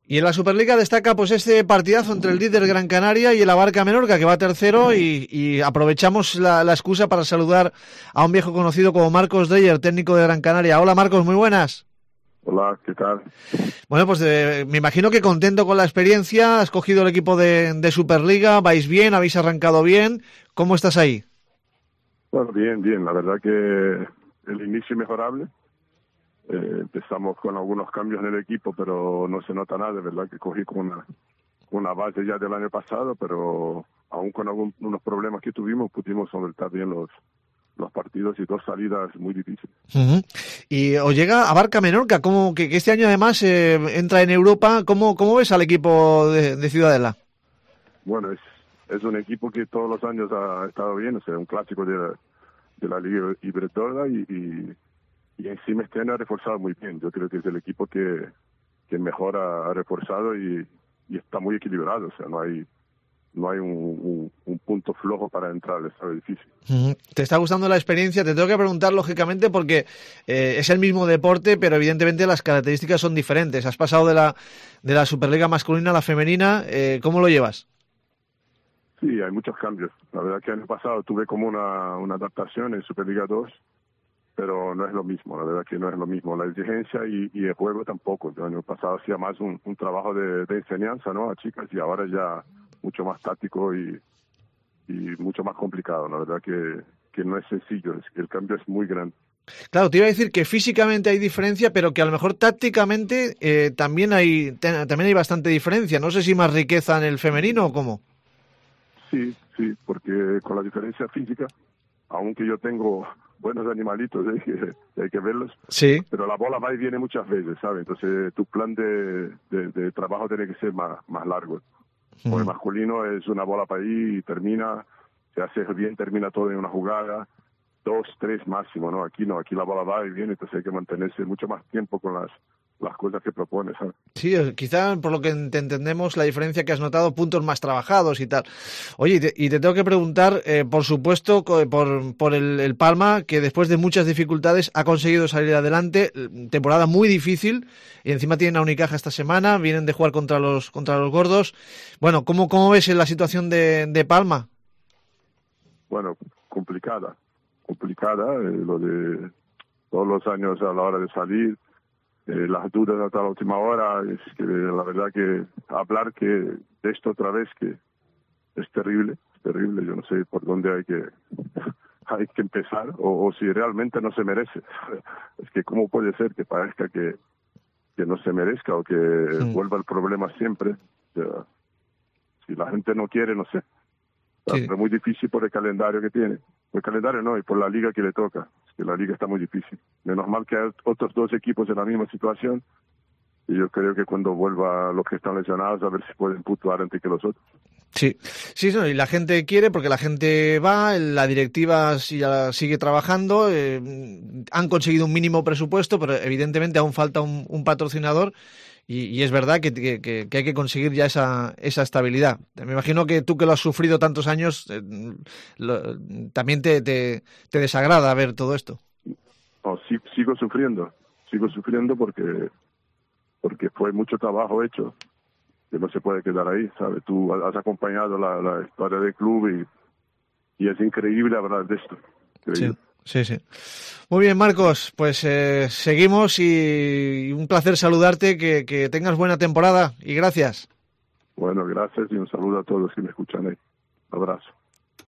Y en la Superliga destaca pues este partidazo entre el líder Gran Canaria y el Abarca Menorca, que va tercero, y aprovechamos la excusa para saludar a un viejo conocido como Marcos Dreyer, técnico de Gran Canaria. Hola Marcos, muy buenas. Hola, ¿qué tal? Bueno, pues me imagino que contento con la experiencia, has cogido el equipo de Superliga, vais bien, habéis arrancado bien. ¿Cómo estás ahí? Bueno, bien, la verdad que el inicio mejorable. Empezamos con algunos cambios en el equipo, pero no se nota nada, de verdad que cogí con una base ya del año pasado, pero aún con algunos problemas que tuvimos, pudimos solventar bien los partidos y 2 salidas muy difíciles. Uh-huh. Y os llega Abarca Menorca, como que este año además entra en Europa. ¿Cómo ves al equipo de Ciudadela? Bueno, es un equipo que todos los años ha estado bien, o sea, un clásico de la Liga Iberdrola y encima este año ha reforzado muy bien. Yo creo que es el equipo que mejor ha reforzado y está muy equilibrado. O sea, no hay un punto flojo para entrar, está difícil. ¿Te está gustando la experiencia? Te tengo que preguntar, lógicamente, porque es el mismo deporte, pero evidentemente las características son diferentes. Has pasado de la Superliga masculina a la femenina. ¿Cómo lo llevas? Sí, hay muchos cambios. La verdad que el año pasado tuve como una adaptación en Superliga 2, pero no es lo mismo, la verdad que no es lo mismo. La exigencia y el juego tampoco. El año pasado hacía más un trabajo de enseñanza, ¿no?, a chicas, y ahora ya mucho más táctico y mucho más complicado. La verdad que no es sencillo, es que el cambio es muy grande. Claro, te iba a decir que físicamente hay diferencia, pero que a lo mejor tácticamente también hay bastante diferencia. No sé si más riqueza en el femenino o cómo. Sí, porque con la diferencia física, aunque yo tengo buenos animalitos, hay que verlos, sí, pero la bola va y viene muchas veces, ¿sabes? Entonces tu plan de trabajo tiene que ser más largo. Porque el masculino es una bola para ahí y termina, se hace bien, termina todo en una jugada, 2, 3 máximo, ¿no? Aquí no, aquí la bola va y viene, entonces hay que mantenerse mucho más tiempo con las cosas que propones, ¿sabes? Sí, quizá por lo que te entendemos la diferencia que has notado, puntos más trabajados y tal. Oye, y te tengo que preguntar, por supuesto, por el Palma, que después de muchas dificultades ha conseguido salir adelante, temporada muy difícil, y encima tienen a Unicaja esta semana, vienen de jugar contra los gordos. Bueno, ¿cómo ves la situación de Palma? Bueno, complicada, lo de todos los años a la hora de salir, las dudas hasta la última hora, es que la verdad que hablar de esto otra vez que es terrible, yo no sé por dónde hay que empezar o si realmente no se merece. Es que cómo puede ser que parezca que no se merezca o que vuelva el problema siempre. O sea, si la gente no quiere, no sé. Sí. Pero es muy difícil por el calendario que tiene. Por el calendario no, y por la liga que le toca. Es que la liga está muy difícil. Menos mal que hay otros 2 equipos en la misma situación. Y yo creo que cuando vuelva los que están lesionados, a ver si pueden puntuar antes que los otros. Sí, no, y la gente quiere porque la gente va, la directiva sigue trabajando, han conseguido un mínimo presupuesto, pero evidentemente aún falta un patrocinador y es verdad que hay que conseguir ya esa estabilidad. Me imagino que tú, que lo has sufrido tantos años, también te desagrada ver todo esto. No, sigo sufriendo porque fue mucho trabajo hecho, que no se puede quedar ahí, ¿sabes? Tú has acompañado la historia del club y es increíble hablar de esto. Increíble. Sí. Muy bien, Marcos, pues seguimos y un placer saludarte, que tengas buena temporada y gracias. Bueno, gracias y un saludo a todos que me escuchan ahí. Un abrazo.